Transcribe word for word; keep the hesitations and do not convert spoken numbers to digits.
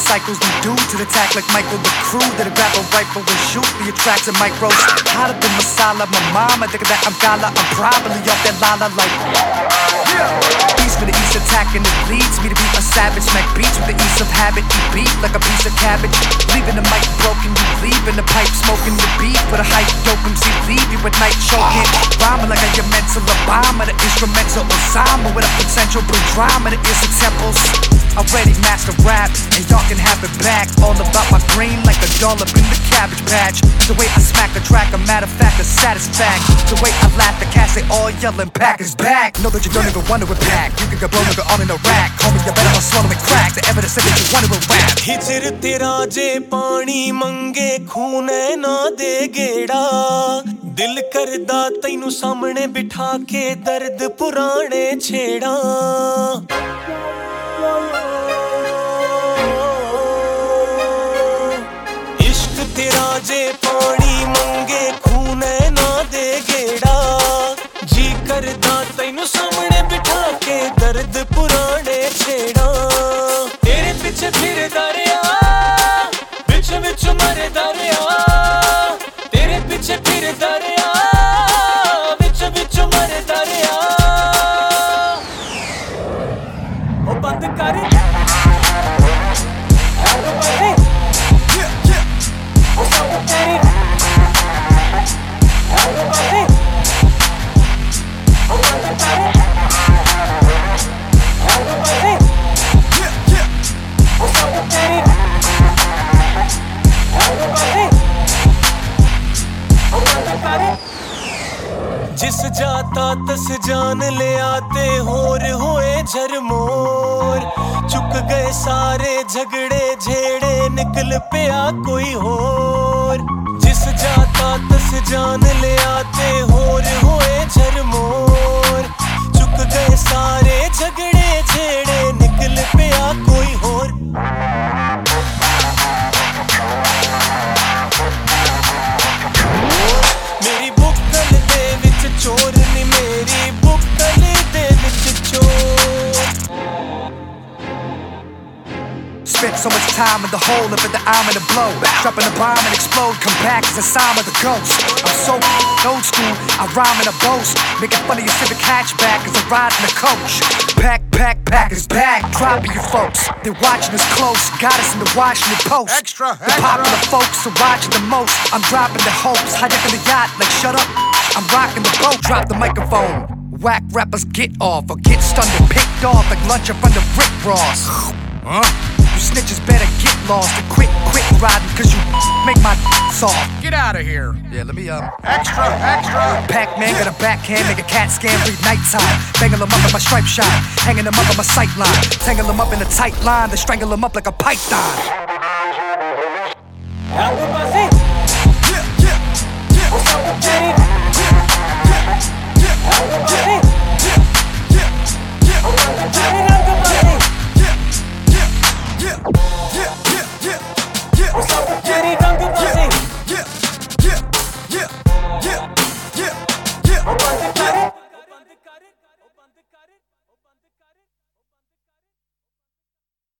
cycles, them dudes that attack like Michael. The crew that grab a rifle and shoot the attracts and micros. Hotter than masala, my mama thinking that I'm gala. I'm probably off that lala like yeah. East for the east attacking, it leads me to be a savage. Smack beats with the ease of habit. Eat beat like a piece of cabbage. Leaving the mic broken, you leaving the pipe smoking the beat for the hype. Dope M C leave you at night choking. Rhyming like a mental Obama, the instrumental Osama with a potential bring drama to ears and temples. Already master rap, and y'all can have it back. All about my green like a dollop in the cabbage patch. The way I smack a track, a matter of fact, a satisfact. The way I laugh, the cats they all yelling, pack is back. Know that you don't even wonder with pack. You can get blown nigga on in a rack. Homie, you better not swallow and crack. The evidence that you wonder with rap. हिजर तेरा जे पानी मंगे खूने ना दे गेड़ा दिल करदा तैनू सामने बिठा के दर्द पुराने छेड़ा इश्क तेरा जे पानी मंगे खूने ना दे गेड़ा जी करदा तैनू सामने बिठा के दर्द पुराने छेड़ा तेरे पीछे फिर दरिया बिच बिच मरे दरिया तेरे पीछे फिर दरिया बिच बिच मरे दरिया ओ बंद कर ओ सब तेरी ओ बंद कर जिस जाता तस जान ले आते होर होए झरमोर चुक गए सारे झगड़े झेड़े निकल पिया कोई होर जिस जाता तस जान ले आते होर होए झरमोर चुक गए सारे झगड़े झेड़े निकल पिया कोई होर मेरी बुक्कल दे विच चोर नी मेरी बुक्कल दे विच चोर Spent so much time in the hole, up in the arm and the blow. Dropping the bomb and explode, come back as a sign of the ghost. I'm so old school, I rhyme in a boast. Making fun of your Civic hatchback as I ride in a coach. Pack, pack, pack is back, dropping you folks. They're watching us close, got us in the Washington Post. Extra, extra. The popular folks are watching the most. I'm dropping the hopes, hijacking the yacht like shut up. I'm rocking the boat, drop the microphone. Whack rappers get off or get stunned and picked off like lunch up under Rick Ross. Huh? You snitches better get lost and quit, quit riding cause you make my soft. Get out of here. Yeah, let me, um... Extra, extra. Pac-Man got a backhand, make a cat scan, breathe nighttime. Banging them up in my stripe shine, hanging them up on my sight line. Tangle them up in a tight line, then strangle them up like a python. What's up, Jenny? Don't go pussy. Yeah, yeah, yeah, yeah.